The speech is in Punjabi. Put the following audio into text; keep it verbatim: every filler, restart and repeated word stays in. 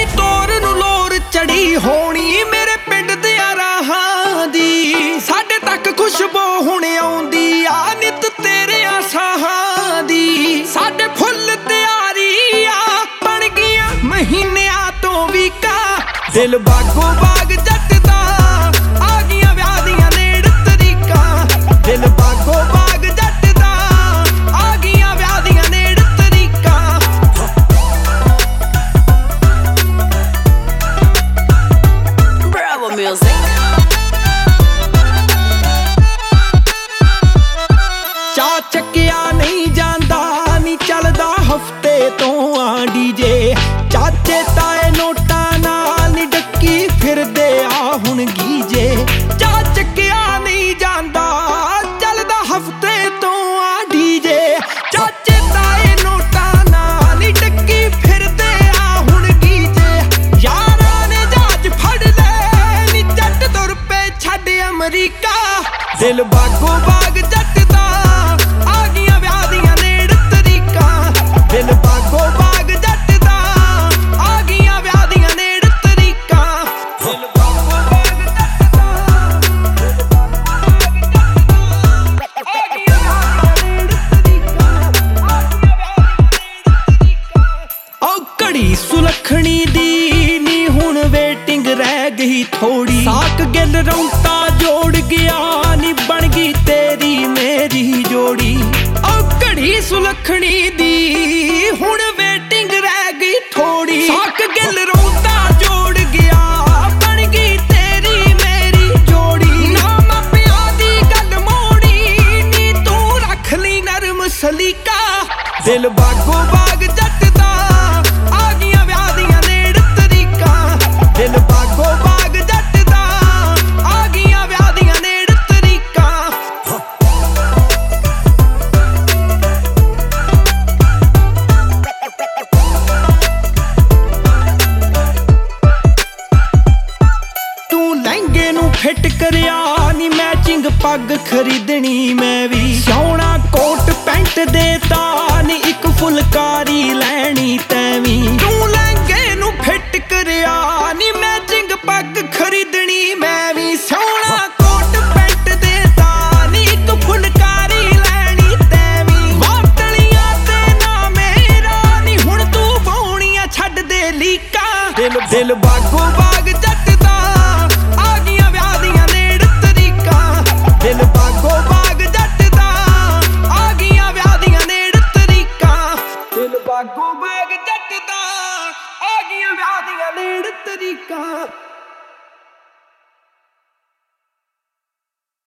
ਤੋਰ ਨੂੰ ਲੋਰ ਚੜੀ ਹੋਣੀ ਮੇਰੇ ਪਿੰਡ ਦਿਆਂ ਰਾਹਾਂ ਦੀ। ਸਾਡੇ ਤੱਕ ਖੁਸ਼ਬੂ ਹੁਣ ਆਉਂਦੀ ਆ ਨਿਤ ਤੇਰਿਆਂ ਸਾਹਾਂ ਦੀ। ਸਾਡੇ ਫੁੱਲ ਤਿਆਰੀ ਆ ਬਣ ਗਈਆਂ ਮਹੀਨਿਆਂ ਤੋਂ ਵੀ ਕਾ। ਦਿਲ ਬਾਗੋ ਬਾਗ ਜੱਟ ਦਾ ਆ ਗਈਆਂ ਵਿਆਹ ਦੀਆਂ ਨੇੜ ਤਰੀਕਾਂ। ਦਿਲ ਬਾਗੋ ਬਾਗ ਜੱਟ ਦਾ ਆ ਗਈਆਂ ਵਿਆਹ ਦੀਆਂ ਨੇੜ ਤਰੀਕਾਂ। Bravo music। ਚਾ ਚੱਕਿਆ ਨਹੀਂ ਜਾਂਦਾ ਨੀ ਚੱਲਦਾ ਹਫਤੇ ਤੋਂ ਆ ਡੀਜੇ। ਚਾਚੇ ਤਾਏ ਨੋਟਾਂ ਨਾਲ ਨੀ ਡੱਕੀ ਫਿਰਦੇ ਆ ਹੁਣ ਗੀਜੇ। ਚਾ ਚੱਕਿਆ ਨਹੀਂ ਜਾਂਦਾ ਚੱਲਦਾ ਹਫਤੇ ਤੋਂ ਆ ਡੀਜੇ। ਚਾਚੇ ਤਾਏ ਨੋਟਾਂ ਨਾਲ ਨੀ ਡੱਕੀ ਫਿਰਦੇ ਆ ਹੁਣ ਗੀਜੇ। ਯਾਰਾਂ ਨੇ ਜਹਾਜ਼ ਫੜ ਲੈ ਨੀ ਜੱਟ ਤੁਰ ਪਏ ਛੱਡ ਅਮਰੀਕਾ। ਦਿਲ ਬਾਗੋ ਬਾਗ ਜੱਟ ਦਾ ਆ ਗਈਆਂ ਵਿਆਹ ਦੀਆਂ ਨੇੜ ਤਰੀਕਾਂ। ਦਿਲ ਬਾਗੋ ਬਾਗ ਜੱਟ ਦਾ ਆ ਗਈਆਂ ਵਿਆਹ ਦੀਆਂ ਨੇੜ ਤਰੀਕਾਂ। ਦਿਲ ਬਾਗੋ ਬਾਗ ਜੱਟ ਦਾ ਆ ਗਈਆਂ ਵਿਆਹ ਦੀਆਂ ਨੇੜ ਤਰੀਕਾਂ। ਓ ਘੜੀ ਸੁਲੱਖਣੀ ਦੀ ਨੀ ਹੁਣ ਵੇਟਿੰਗ ਰਹਿ ਗਈ ਥੋੜੀ। ਸਾਕ ਗਿੱਲ ਰੌਂਤਾ ਜੋੜ ਗਿਆ ਨੀ ਬਣ ਗਈ ਤੇਰੀ ਮੇਰੀ ਜੋੜੀ। ਓ ਘੜੀ ਸੁਲੱਖਣੀ ਦੀ ਹੁਣ ਵੇਟਿੰਗ ਰਹਿ ਗਈ ਥੋੜੀ। ਸਾਕ ਗਿੱਲ ਰੌਂਤਾ ਜੋੜ ਗਿਆ ਬਣ ਗਈ ਤੇਰੀ ਮੇਰੀ ਜੋੜੀ। ਨਾ ਮਾਪਿਆਂ ਦੀ ਗੱਲ ਮੋੜੀ ਨੀ ਤੂੰ ਰੱਖ ਲਈ ਨਰਮ ਸਲੀਕਾ। ਦਿਲ ਬਾਗੋ ਬਾਗ ਜੱਟ ਦਾ ਆ ਗਈਆਂ ਵਿਆਹ ਦੀਆਂ ਨੇੜ ਤਰੀਕਾਂ। ਦਿਲ ਬਾਗੋ ਬਾਗ ਜੱਟ ਦਾ ਆ ਗਈਆਂ ਵਿਆਹ ਦੀਆਂ ਨੇੜ ਤਰੀਕਾਂ। ਤੂੰ ਲਹਿੰਗੇ ਨੂੰ ਫਿੱਟ ਕਰਿਆ ਨੀ ਮੈਚਿੰਗ ਪੱਗ ਖਰੀਦਣੀ ਮੈਂ ਵੀ। ਸੋਹਣਾ ਕੋਟ ਪੈਂਟ ਦੇਤਾ ਨੀ ਇੱਕ ਫੁਲਕਾਰੀ ਲੈਣੀ ਤੈਂ ਵੀ। ਤੂੰ ਲਹਿੰਗੇ ਨੂੰ ਫਿੱਟ ਕਰਿਆ ਨੀ ਮੈਚਿੰਗ ਪੱਗ ਖਰੀਦਣੀ ਮੈਂ ਵੀ। ਸੋਹਣਾ ਕੋਟ ਪੈਂਟ ਦੇਤਾ ਨੀ ਇੱਕ ਫੁਲਕਾਰੀ ਲੈਣੀ ਤੈਂ ਵੀ। ਵਾਟਲੀਆਂ ਤੇ ਨਾ ਮੇਰਾ ਨੀ ਹੁਣ ਤੂੰ ਪਾਉਣੀਆਂ ਛੱਡ ਦੇ ਲੀਕਾਂ। ਦਿਲ ਦਿਲ ਬਾਗੋ ਬਾਗ ਜੱਟ ਦਾ ਆ ਗਈਆਂ ਵਿਆਹ ਦੀਆਂ ਨੇੜ ਤਰੀਕਾਂ। ਦਿਲ ਬਾਗੋ ਬਾਗ ਜੱਟ ਦਾ ਆ ਗਈਆਂ ਵਿਆਹ ਦੀਆਂ ਨੇੜ ਤਰੀਕਾਂ। ਦਿਲ ਬਾਗੋ ਬਾਗ ਜੱਟ ਦਾ ਆ ਗਈਆਂ ਵਿਆਹ ਦੀਆਂ ਨੇੜ ਤਰੀਕਾਂ।